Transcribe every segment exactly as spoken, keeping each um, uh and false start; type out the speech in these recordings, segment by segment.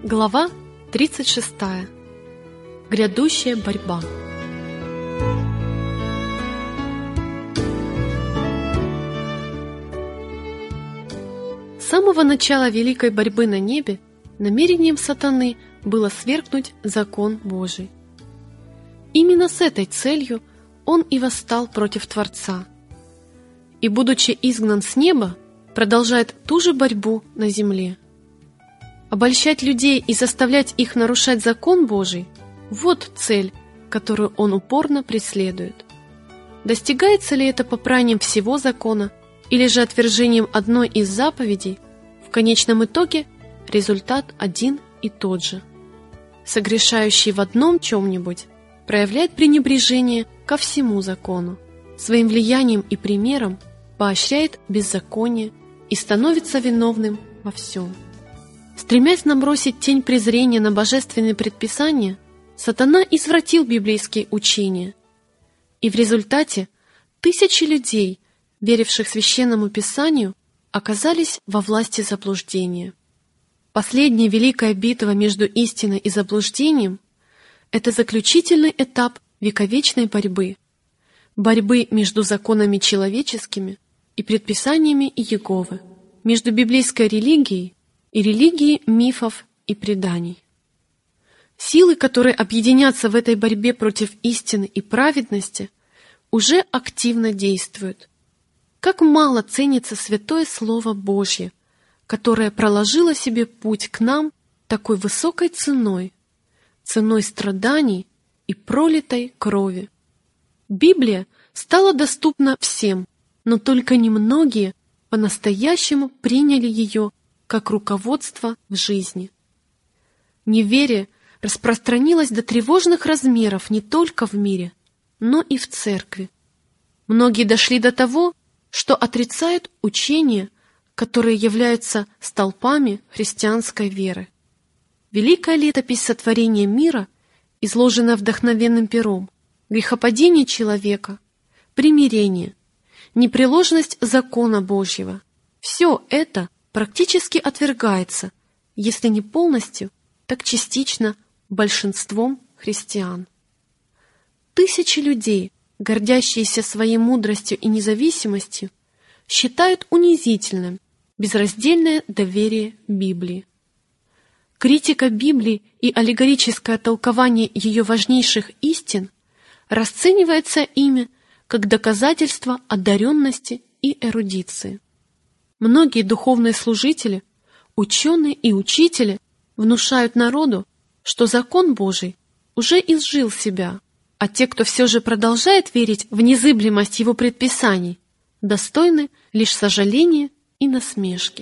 Глава тридцать шестая. Грядущая борьба. С самого начала великой борьбы на небе намерением сатаны было свергнуть закон Божий. Именно с этой целью он и восстал против Творца. И, будучи изгнан с неба, продолжает ту же борьбу на земле. Обольщать людей и заставлять их нарушать закон Божий – вот цель, которую он упорно преследует. Достигается ли это попранием всего закона или же отвержением одной из заповедей, в конечном итоге результат один и тот же. Согрешающий в одном чем-нибудь проявляет пренебрежение ко всему закону, своим влиянием и примером поощряет беззаконие и становится виновным во всем. Стремясь набросить тень презрения на божественные предписания, сатана извратил библейские учения. И в результате тысячи людей, веривших Священному Писанию, оказались во власти заблуждения. Последняя великая битва между истиной и заблуждением – это заключительный этап вековечной борьбы, борьбы между законами человеческими и предписаниями Иеговы, между библейской религией и религии мифов и преданий. Силы, которые объединятся в этой борьбе против истины и праведности, уже активно действуют. Как мало ценится святое Слово Божье, которое проложило себе путь к нам такой высокой ценой, ценой страданий и пролитой крови. Библия стала доступна всем, но только немногие по-настоящему приняли ее как руководство в жизни. Неверие распространилось до тревожных размеров не только в мире, но и в церкви. Многие дошли до того, что отрицают учения, которые являются столпами христианской веры. Великая летопись сотворения мира, изложенная вдохновенным пером, грехопадение человека, примирение, непреложность закона Божьего – все это практически отвергается, если не полностью, так частично большинством христиан. Тысячи людей, гордящиеся своей мудростью и независимостью, считают унизительным безраздельное доверие Библии. Критика Библии и аллегорическое толкование ее важнейших истин расценивается ими как доказательство одаренности и эрудиции. Многие духовные служители, ученые и учители внушают народу, что закон Божий уже изжил себя, а те, кто все же продолжает верить в незыблемость его предписаний, достойны лишь сожаления и насмешки.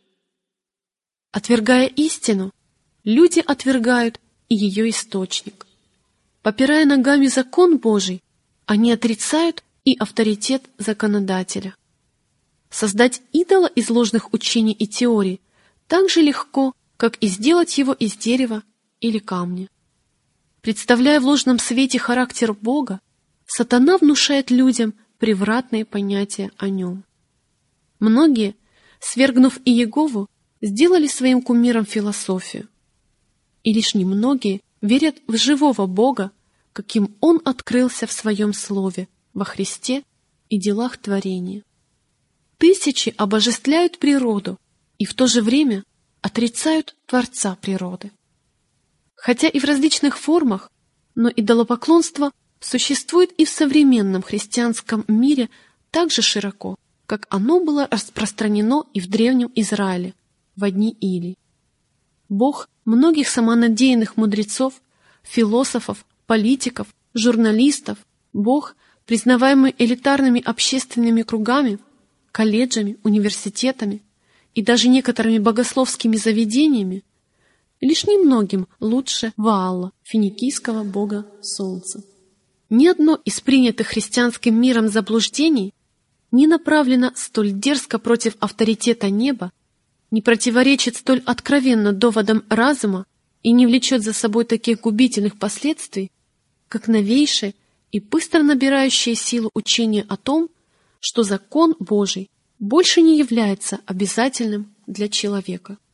Отвергая истину, люди отвергают и ее источник. Попирая ногами закон Божий, они отрицают и авторитет законодателя. Создать идола из ложных учений и теорий так же легко, как и сделать его из дерева или камня. Представляя в ложном свете характер Бога, сатана внушает людям превратные понятия о нем. Многие, свергнув Иегову, сделали своим кумиром философию. И лишь немногие верят в живого Бога, каким Он открылся в Своем Слове, во Христе и делах творения. Тысячи обожествляют природу и в то же время отрицают Творца природы. Хотя и в различных формах, но идолопоклонство существует и в современном христианском мире так же широко, как оно было распространено и в древнем Израиле, во дни Илии. Бог многих самонадеянных мудрецов, философов, политиков, журналистов, Бог, признаваемый элитарными общественными кругами, колледжами, университетами и даже некоторыми богословскими заведениями, лишь немногим лучше Ваала, финикийского бога солнца. Ни одно из принятых христианским миром заблуждений не направлено столь дерзко против авторитета неба, не противоречит столь откровенно доводам разума и не влечет за собой таких губительных последствий, как новейшее и быстро набирающее силу учение о том, что закон Божий больше не является обязательным для человека.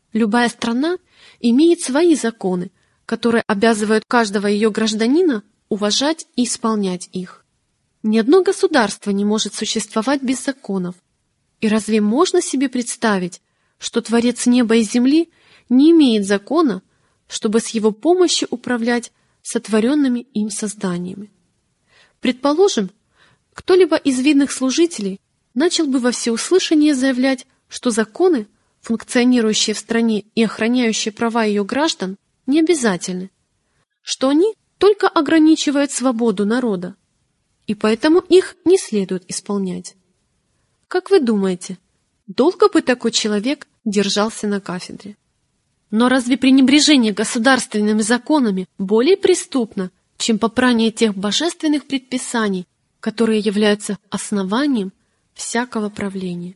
Любая страна имеет свои законы, которые обязывают каждого ее гражданина уважать и исполнять их. Ни одно государство не может существовать без законов. И разве можно себе представить, что Творец неба и земли не имеет закона, чтобы с его помощью управлять сотворенными им созданиями? Предположим, кто-либо из видных служителей начал бы во всеуслышание заявлять, что законы, функционирующие в стране и охраняющие права ее граждан, не обязательны, что они только ограничивают свободу народа, и поэтому их не следует исполнять. Как вы думаете, долго бы такой человек держался на кафедре? Но разве пренебрежение государственными законами более преступно, чем попрание тех божественных предписаний, которые являются основанием всякого правления?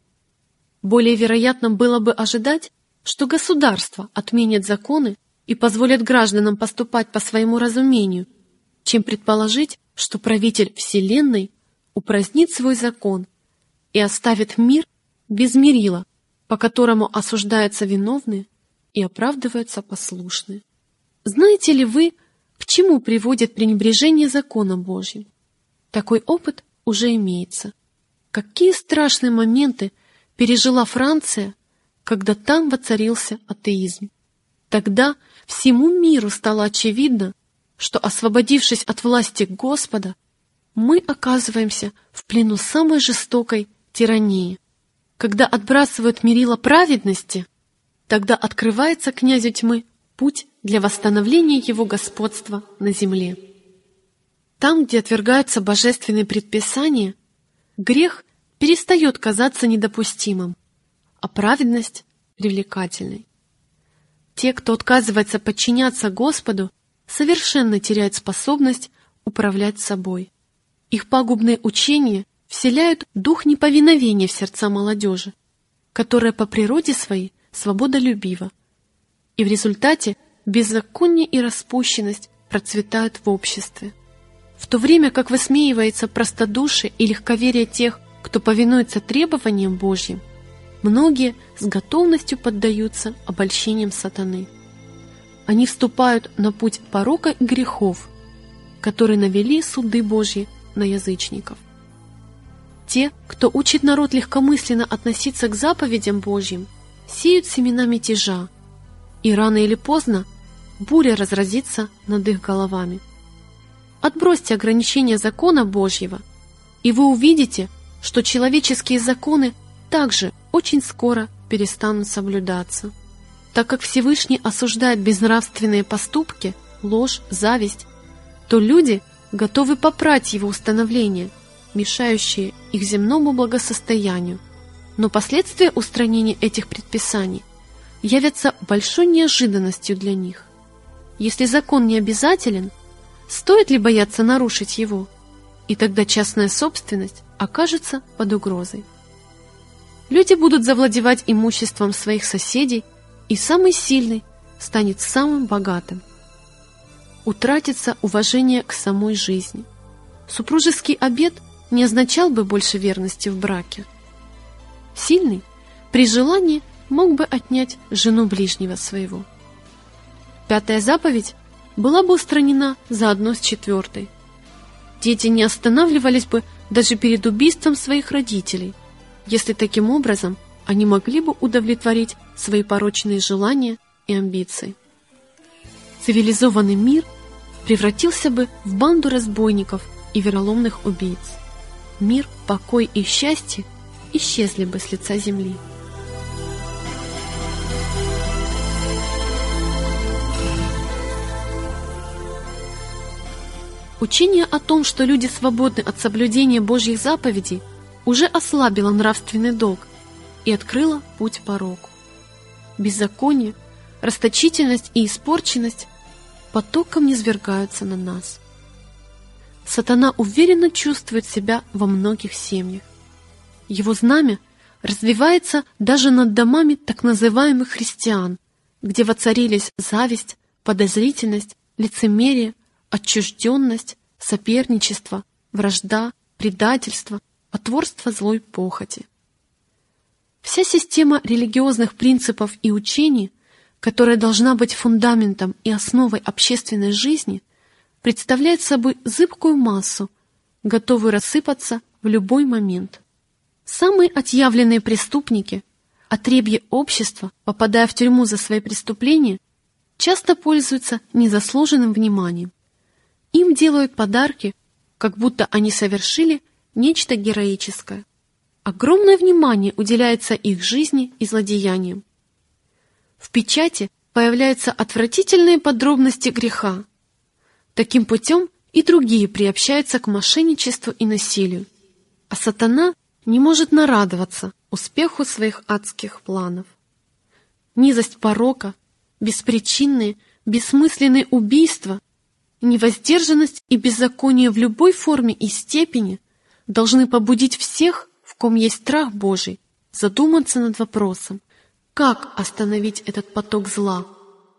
Более вероятно было бы ожидать, что государство отменит законы и позволит гражданам поступать по своему разумению, чем предположить, что правитель Вселенной упразднит свой закон и оставит мир без мерила, по которому осуждаются виновные и оправдываются послушные. Знаете ли вы, к чему приводит пренебрежение законом Божьим? Такой опыт уже имеется. Какие страшные моменты пережила Франция, когда там воцарился атеизм. Тогда всему миру стало очевидно, что, освободившись от власти Господа, мы оказываемся в плену самой жестокой тирании. Когда отбрасывают мерило праведности, тогда открывается князю тьмы путь для восстановления его господства на земле. Там, где отвергаются божественные предписания, грех перестает казаться недопустимым, а праведность — привлекательной. Те, кто отказывается подчиняться Господу, совершенно теряют способность управлять собой. Их пагубные учения вселяют дух неповиновения в сердца молодежи, которая по природе своей свободолюбива, и в результате беззаконие и распущенность процветают в обществе. В то время как высмеивается простодушие и легковерие тех, кто повинуется требованиям Божьим, многие с готовностью поддаются обольщениям сатаны. Они вступают на путь порока и грехов, которые навели суды Божьи на язычников. Те, кто учит народ легкомысленно относиться к заповедям Божьим, сеют семена мятежа, и рано или поздно буря разразится над их головами. Отбросьте ограничения закона Божьего, и вы увидите, что человеческие законы также очень скоро перестанут соблюдаться. Так как Всевышний осуждает безнравственные поступки, ложь, зависть, то люди готовы попрать его установления, мешающие их земному благосостоянию. Но последствия устранения этих предписаний явятся большой неожиданностью для них. Если закон не обязателен, стоит ли бояться нарушить его? И тогда частная собственность окажется под угрозой. Люди будут завладевать имуществом своих соседей, и самый сильный станет самым богатым. Утратится уважение к самой жизни. Супружеский обет не означал бы больше верности в браке. Сильный при желании мог бы отнять жену ближнего своего. Пятая заповедь была бы устранена заодно с четвертой. Дети не останавливались бы даже перед убийством своих родителей, если таким образом они могли бы удовлетворить свои порочные желания и амбиции. Цивилизованный мир превратился бы в банду разбойников и вероломных убийц. Мир, покой и счастье исчезли бы с лица земли. Учение о том, что люди свободны от соблюдения Божьих заповедей, уже ослабило нравственный долг и открыло путь пороку. Беззаконие, расточительность и испорченность потоком низвергаются на нас. Сатана уверенно чувствует себя во многих семьях. Его знамя развивается даже над домами так называемых христиан, где воцарились зависть, подозрительность, лицемерие, отчужденность, соперничество, вражда, предательство, потворство злой похоти. Вся система религиозных принципов и учений, которая должна быть фундаментом и основой общественной жизни, представляет собой зыбкую массу, готовую рассыпаться в любой момент. Самые отъявленные преступники, отребье общества, попадая в тюрьму за свои преступления, часто пользуются незаслуженным вниманием. Им делают подарки, как будто они совершили нечто героическое. Огромное внимание уделяется их жизни и злодеяниям. В печати появляются отвратительные подробности греха. Таким путем и другие приобщаются к мошенничеству и насилию. А сатана не может нарадоваться успеху своих адских планов. Низость порока, беспричинные, бессмысленные убийства, невоздержанность и беззаконие в любой форме и степени должны побудить всех, в ком есть страх Божий, задуматься над вопросом, как остановить этот поток зла.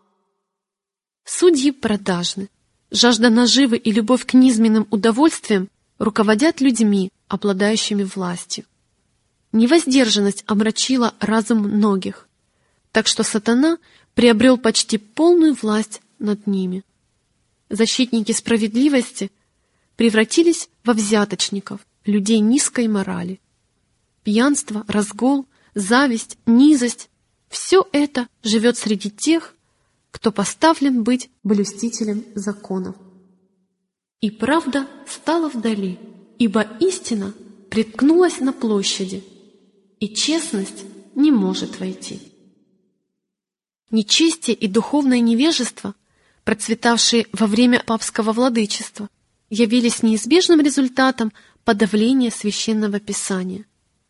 Судьи продажны. Жажда наживы и любовь к низменным удовольствиям руководят людьми, обладающими властью. Невоздержанность омрачила разум многих, так что сатана приобрел почти полную власть над ними. Защитники справедливости превратились во взяточников, людей низкой морали. Пьянство, разгул, зависть, низость — все это живет среди тех, кто поставлен быть блюстителем законов. И правда стала вдали, ибо истина приткнулась на площади, и честность не может войти. Нечестие и духовное невежество, процветавшие во время папского владычества, явились неизбежным результатом подавления Священного Писания.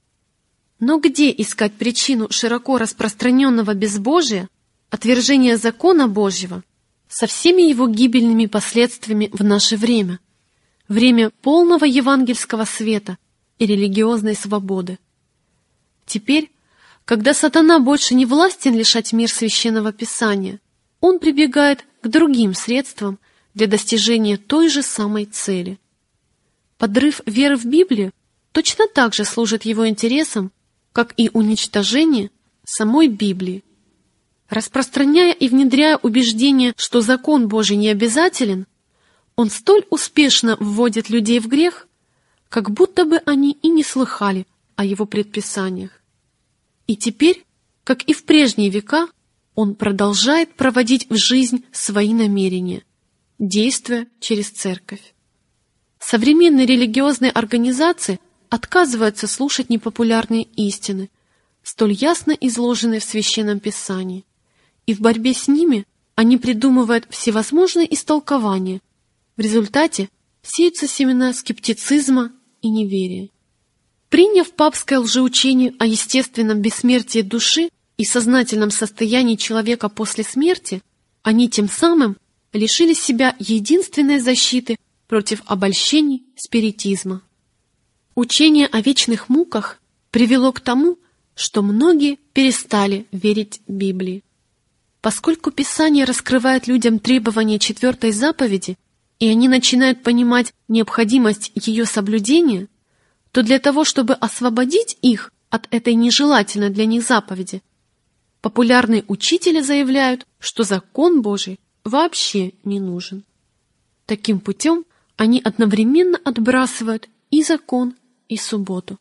Но где искать причину широко распространенного безбожия, отвержения закона Божьего, со всеми его гибельными последствиями в наше время, время полного евангельского света и религиозной свободы? Теперь, когда сатана больше не властен лишать мир Священного Писания, он прибегает к другим средствам для достижения той же самой цели. Подрыв веры в Библию точно так же служит его интересам, как и уничтожение самой Библии. Распространяя и внедряя убеждение, что закон Божий не обязателен, он столь успешно вводит людей в грех, как будто бы они и не слыхали о его предписаниях. И теперь, как и в прежние века, он продолжает проводить в жизнь свои намерения, действуя через церковь. Современные религиозные организации отказываются слушать непопулярные истины, столь ясно изложенные в Священном Писании, и в борьбе с ними они придумывают всевозможные истолкования. В результате сеются семена скептицизма и неверия. Приняв папское лжеучение о естественном бессмертии души и сознательном состоянии человека после смерти, они тем самым лишили себя единственной защиты против обольщений спиритизма. Учение о вечных муках привело к тому, что многие перестали верить Библии. Поскольку Писание раскрывает людям требования четвертой заповеди, и они начинают понимать необходимость ее соблюдения, то для того, чтобы освободить их от этой нежелательной для них заповеди, популярные учители заявляют, что закон Божий вообще не нужен. Таким путем они одновременно отбрасывают и закон, и субботу.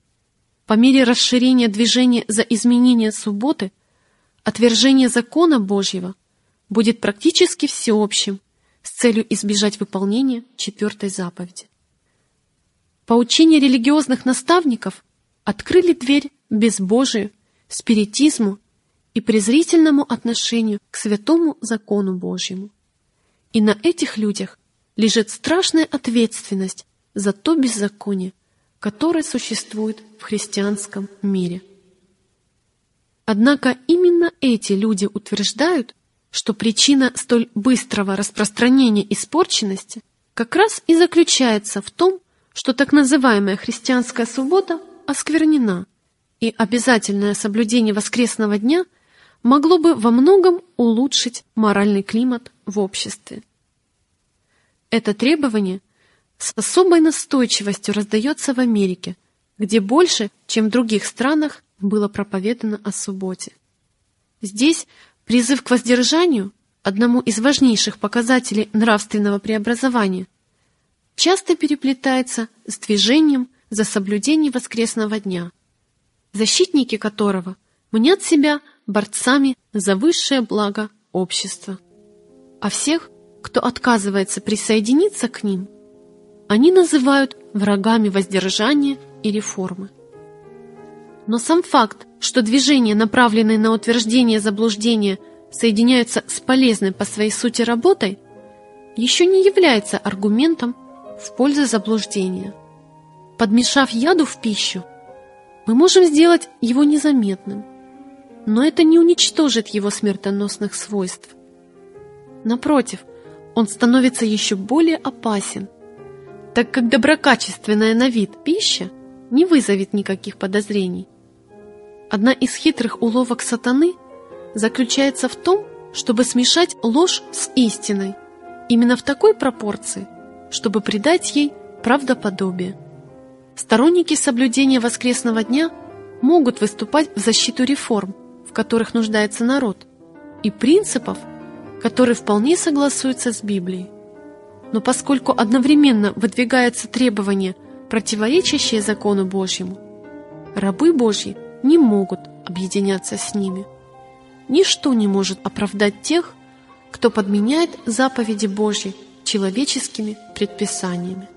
По мере расширения движения за изменение субботы, отвержение закона Божьего будет практически всеобщим с целью избежать выполнения четвертой заповеди. Поучения религиозных наставников открыли дверь безбожию, спиритизму и презрительному отношению к святому закону Божьему. И на этих людях лежит страшная ответственность за то беззаконие, которое существует в христианском мире. Однако именно эти люди утверждают, что причина столь быстрого распространения испорченности как раз и заключается в том, что так называемая христианская суббота осквернена, и обязательное соблюдение воскресного дня могло бы во многом улучшить моральный климат в обществе. Это требование с особой настойчивостью раздается в Америке, где больше, чем в других странах, было проповедано о субботе. Здесь призыв к воздержанию, одному из важнейших показателей нравственного преобразования, часто переплетается с движением за соблюдение воскресного дня, защитники которого мнят себя борцами за высшее благо общества. А всех, кто отказывается присоединиться к ним, они называют врагами воздержания и реформы. Но сам факт, что движения, направленные на утверждение заблуждения, соединяются с полезной по своей сути работой, еще не является аргументом в пользу заблуждения. Подмешав яду в пищу, мы можем сделать его незаметным, но это не уничтожит его смертоносных свойств. Напротив, он становится еще более опасен, так как доброкачественная на вид пища не вызовет никаких подозрений. Одна из хитрых уловок сатаны заключается в том, чтобы смешать ложь с истиной, именно в такой пропорции, чтобы придать ей правдоподобие. Сторонники соблюдения воскресного дня могут выступать в защиту реформ, в которых нуждается народ, и принципов, которые вполне согласуются с Библией. Но поскольку одновременно выдвигаются требования, противоречащие закону Божьему, рабы Божьи не могут объединяться с ними. Ничто не может оправдать тех, кто подменяет заповеди Божьи человеческими предписаниями.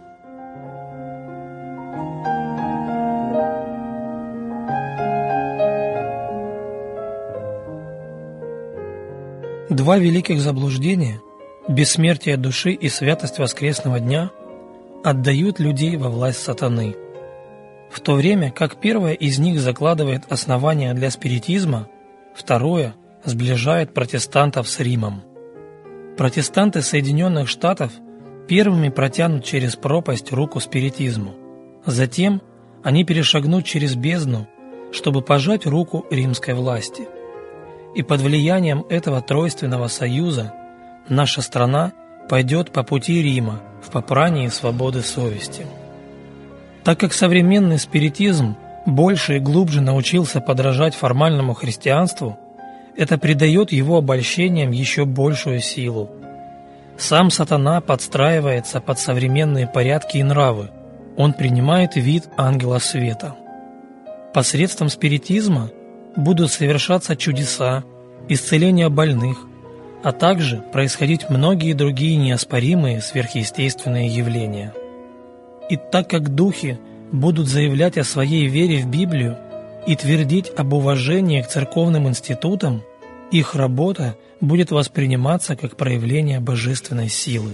Два великих заблуждения, бессмертие души и святость воскресного дня, отдают людей во власть сатаны. В то время как первое из них закладывает основания для спиритизма, второе сближает протестантов с Римом. Протестанты Соединенных Штатов первыми протянут через пропасть руку спиритизму. Затем они перешагнут через бездну, чтобы пожать руку римской власти. И под влиянием этого тройственного союза наша страна пойдет по пути Рима в попрании свободы совести. Так как современный спиритизм больше и глубже научился подражать формальному христианству, это придает его обольщениям еще большую силу. Сам сатана подстраивается под современные порядки и нравы, он принимает вид ангела света. Посредством спиритизма будут совершаться чудеса, исцеление больных, а также происходить многие другие неоспоримые сверхъестественные явления. И так как духи будут заявлять о своей вере в Библию и твердить об уважении к церковным институтам, их работа будет восприниматься как проявление божественной силы.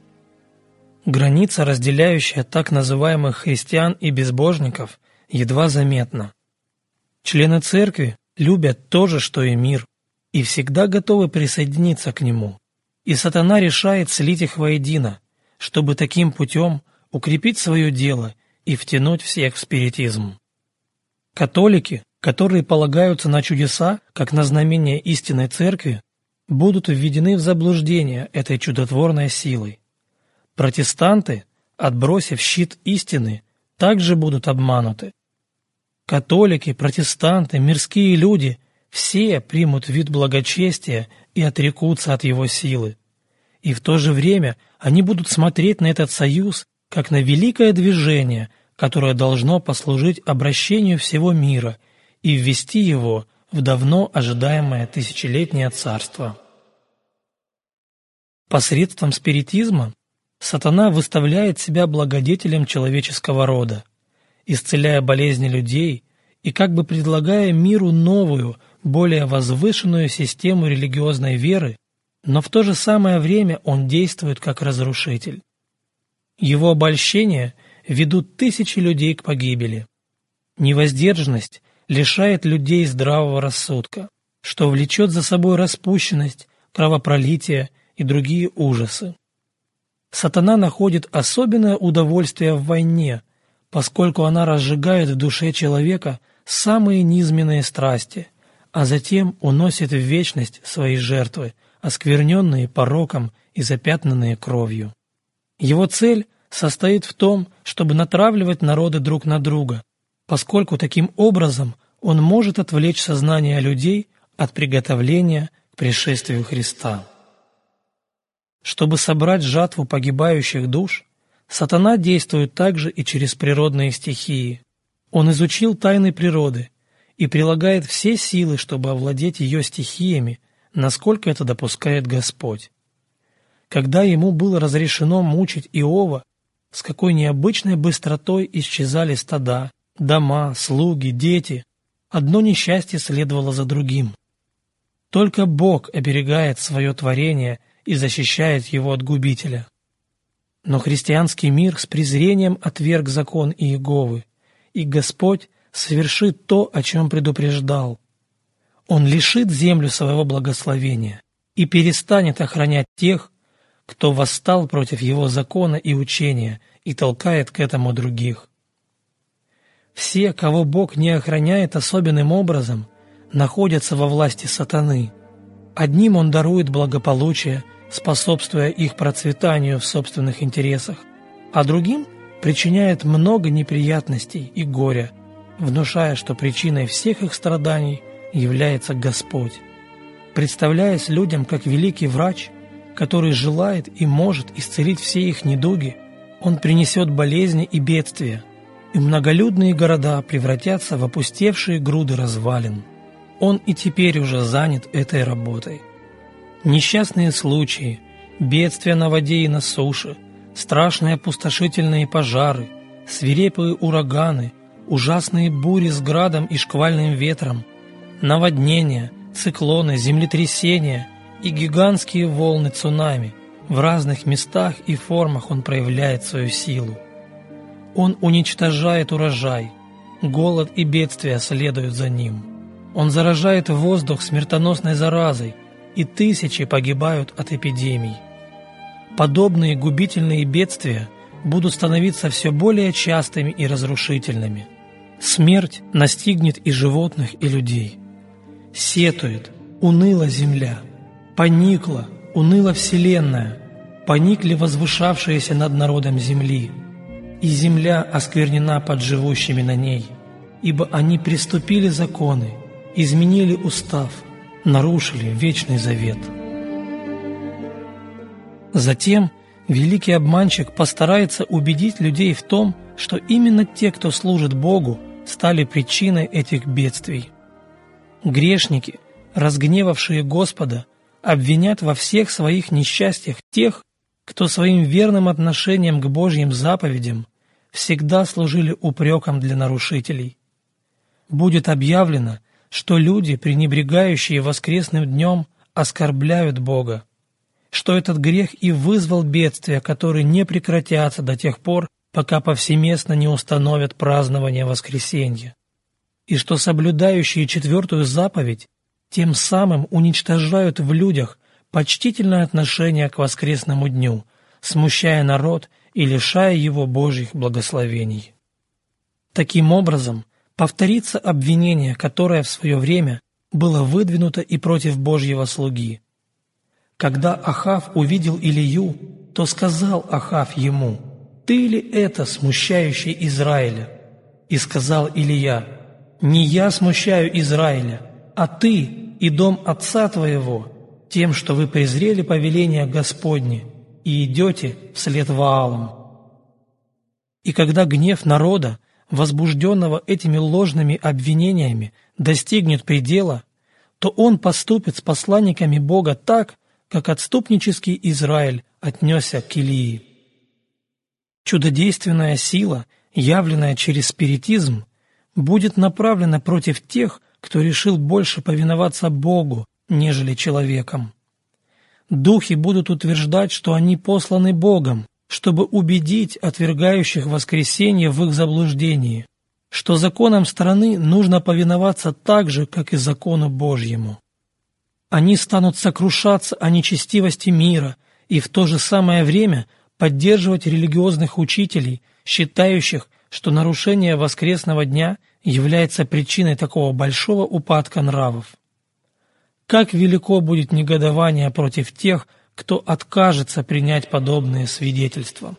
Граница, разделяющая так называемых христиан и безбожников, едва заметна. Члены церкви любят то же, что и мир, и всегда готовы присоединиться к нему. И сатана решает слить их воедино, чтобы таким путем укрепить свое дело и втянуть всех в спиритизм. Католики, которые полагаются на чудеса, как на знамение истинной церкви, будут введены в заблуждение этой чудотворной силой. Протестанты, отбросив щит истины, также будут обмануты. Католики, протестанты, мирские люди – все примут вид благочестия и отрекутся от его силы. И в то же время они будут смотреть на этот союз как на великое движение, которое должно послужить обращению всего мира и ввести его в давно ожидаемое тысячелетнее царство. Посредством спиритизма сатана выставляет себя благодетелем человеческого рода, исцеляя болезни людей и как бы предлагая миру новую, более возвышенную систему религиозной веры, но в то же самое время он действует как разрушитель. Его обольщения ведут тысячи людей к погибели. Невоздержанность лишает людей здравого рассудка, что влечет за собой распущенность, кровопролитие и другие ужасы. Сатана находит особенное удовольствие в войне, поскольку она разжигает в душе человека самые низменные страсти, а затем уносит в вечность свои жертвы, оскверненные пороком и запятнанные кровью. Его цель состоит в том, чтобы натравливать народы друг на друга, поскольку таким образом он может отвлечь сознание людей от приготовления к пришествию Христа. Чтобы собрать жатву погибающих душ, сатана действует также и через природные стихии. Он изучил тайны природы и прилагает все силы, чтобы овладеть ее стихиями, насколько это допускает Господь. Когда ему было разрешено мучить Иова, с какой необычной быстротой исчезали стада, дома, слуги, дети, одно несчастье следовало за другим. Только Бог оберегает свое творение и защищает его от губителя. Но христианский мир с презрением отверг закон Иеговы, и Господь совершит то, о чем предупреждал. Он лишит землю своего благословения и перестанет охранять тех, кто восстал против его закона и учения и толкает к этому других. Все, кого Бог не охраняет особенным образом, находятся во власти сатаны. Одним он дарует благополучие, способствуя их процветанию в собственных интересах, а другим причиняет много неприятностей и горя, внушая, что причиной всех их страданий является Господь, представляясь людям как великий врач, который желает и может исцелить все их недуги. Он принесет болезни и бедствия, и многолюдные города превратятся в опустевшие груды развалин. Он и теперь уже занят этой работой. Несчастные случаи, бедствия на воде и на суше, страшные опустошительные пожары, свирепые ураганы, ужасные бури с градом и шквальным ветром, наводнения, циклоны, землетрясения и гигантские волны цунами. В разных местах и формах он проявляет свою силу. Он уничтожает урожай, голод и бедствия следуют за ним. Он заражает воздух смертоносной заразой, и тысячи погибают от эпидемий. Подобные губительные бедствия будут становиться все более частыми и разрушительными. Смерть настигнет и животных, и людей. Сетует, уныла земля, поникла, уныла вселенная, поникли возвышавшиеся над народом земли, и земля осквернена под живущими на ней, ибо они приступили законы, изменили устав, нарушили вечный завет. Затем великий обманщик постарается убедить людей в том, что именно те, кто служит Богу, стали причиной этих бедствий. Грешники, разгневавшие Господа, обвинят во всех своих несчастьях тех, кто своим верным отношением к Божьим заповедям всегда служили упреком для нарушителей. Будет объявлено, что люди, пренебрегающие воскресным днем, оскорбляют Бога, что этот грех и вызвал бедствия, которые не прекратятся до тех пор, пока повсеместно не установят празднование воскресенья, и что соблюдающие четвертую заповедь тем самым уничтожают в людях почтительное отношение к воскресному дню, смущая народ и лишая его Божьих благословений. Таким образом, повторится обвинение, которое в свое время было выдвинуто и против Божьего слуги. Когда Ахав увидел Илию, то сказал Ахав ему: «Ты ли это, смущающий Израиля?» И сказал Илия: «Не я смущаю Израиля, а ты и дом отца твоего, тем, что вы презрели повеление Господне и идете вслед Ваалам». И когда гнев народа, возбужденного этими ложными обвинениями, достигнет предела, то он поступит с посланниками Бога так, как отступнический Израиль отнесся к Илии. Чудодейственная сила, явленная через спиритизм, будет направлена против тех, кто решил больше повиноваться Богу, нежели человеком. Духи будут утверждать, что они посланы Богом, чтобы убедить отвергающих воскресенье в их заблуждении, что законам страны нужно повиноваться так же, как и закону Божьему. Они станут сокрушаться о нечестивости мира и в то же самое время поддерживать религиозных учителей, считающих, что нарушение воскресного дня является причиной такого большого упадка нравов. Как велико будет негодование против тех, кто откажется принять подобные свидетельства.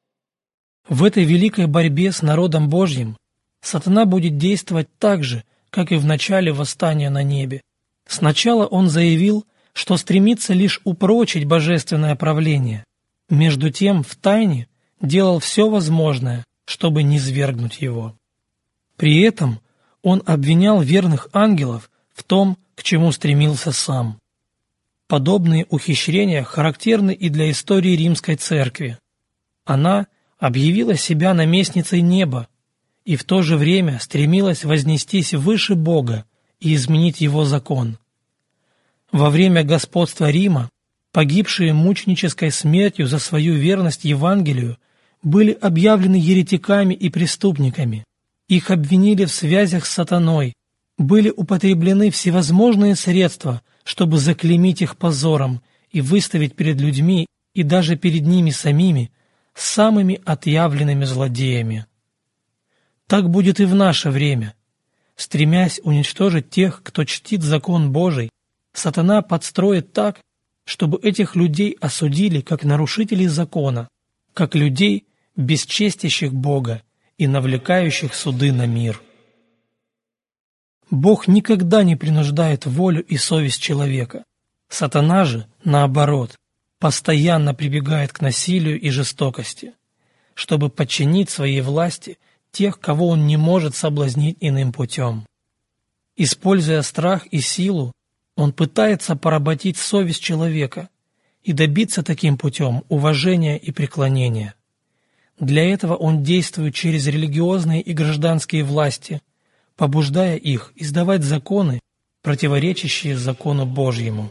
В этой великой борьбе с народом Божьим сатана будет действовать так же, как и в начале восстания на небе. Сначала он заявил, что стремится лишь упрочить божественное правление. Между тем, втайне делал все возможное, чтобы низвергнуть его. При этом он обвинял верных ангелов в том, к чему стремился сам. Подобные ухищрения характерны и для истории Римской Церкви. Она объявила себя наместницей неба и в то же время стремилась вознестись выше Бога и изменить его закон. Во время господства Рима погибшие мученической смертью за свою верность Евангелию были объявлены еретиками и преступниками. Их обвинили в связях с сатаной, были употреблены всевозможные средства, чтобы заклеймить их позором и выставить перед людьми и даже перед ними самими самыми отъявленными злодеями. Так будет и в наше время. Стремясь уничтожить тех, кто чтит закон Божий, сатана подстроит так, чтобы этих людей осудили как нарушителей закона, как людей, бесчестящих Бога и навлекающих суды на мир. Бог никогда не принуждает волю и совесть человека. Сатана же, наоборот, постоянно прибегает к насилию и жестокости, чтобы подчинить своей власти тех, кого он не может соблазнить иным путем. Используя страх и силу, он пытается поработить совесть человека и добиться таким путем уважения и преклонения. Для этого он действует через религиозные и гражданские власти, побуждая их издавать законы, противоречащие закону Божьему.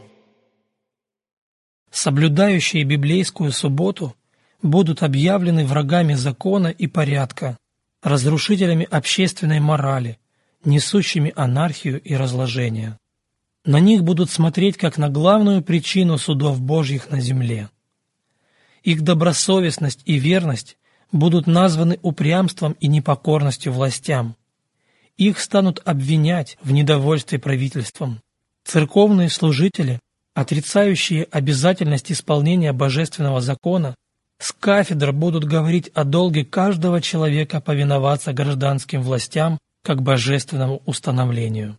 Соблюдающие библейскую субботу будут объявлены врагами закона и порядка, разрушителями общественной морали, несущими анархию и разложение. На них будут смотреть как на главную причину судов Божьих на земле. Их добросовестность и верность будут названы упрямством и непокорностью властям. Их станут обвинять в недовольстве правительством. Церковные служители, отрицающие обязательность исполнения божественного закона, с кафедр будут говорить о долге каждого человека повиноваться гражданским властям как божественному установлению.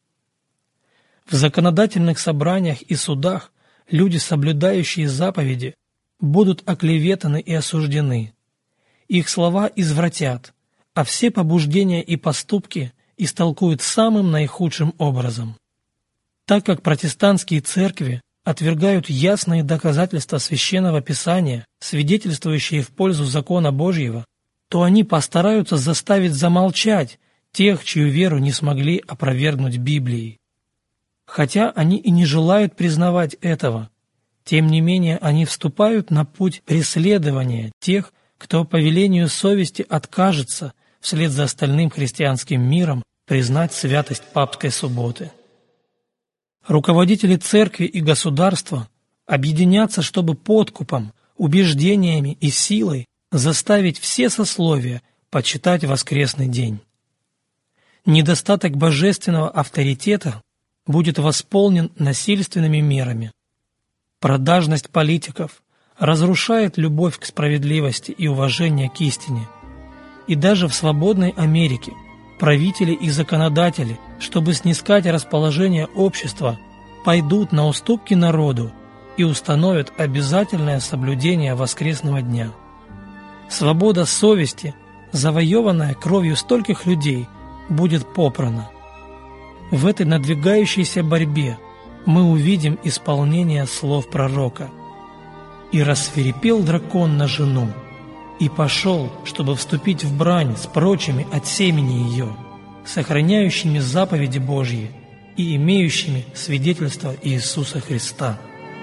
В законодательных собраниях и судах люди, соблюдающие заповеди, будут оклеветаны и осуждены. Их слова извратят, а все побуждения и поступки истолкуют самым наихудшим образом. Так как протестантские церкви отвергают ясные доказательства Священного Писания, свидетельствующие в пользу закона Божьего, то они постараются заставить замолчать тех, чью веру не смогли опровергнуть Библией. Хотя они и не желают признавать этого, тем не менее они вступают на путь преследования тех, кто по велению совести откажется вслед за остальным христианским миром признать святость папской субботы. Руководители церкви и государства объединятся, чтобы подкупом, убеждениями и силой заставить все сословия почитать воскресный день. Недостаток божественного авторитета будет восполнен насильственными мерами. Продажность политиков разрушает любовь к справедливости и уважение к истине. И даже в свободной Америке правители и законодатели, чтобы снискать расположение общества, пойдут на уступки народу и установят обязательное соблюдение воскресного дня. Свобода совести, завоеванная кровью стольких людей, будет попрана. В этой надвигающейся борьбе мы увидим исполнение слов пророка. «И рассвирепел дракон на жену, и пошел, чтобы вступить в брань с прочими от семени ее, сохраняющими заповеди Божьи и имеющими свидетельство Иисуса Христа».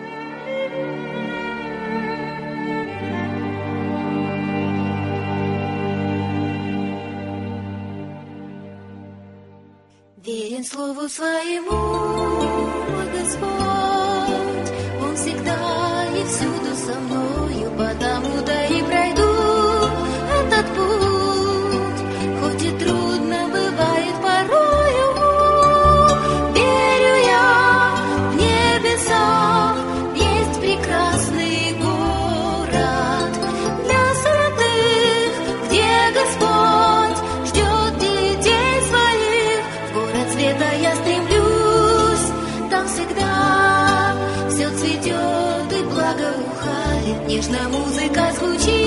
Верен слову своему, Господь, Он всегда и всюду со мною, потому-то и пройду этот путь, хоть и трудно бывает порою. Верю я, в небесах есть прекрасный город для святых, где Господь ждет детей своих, в город святых. нежно музыка звучит.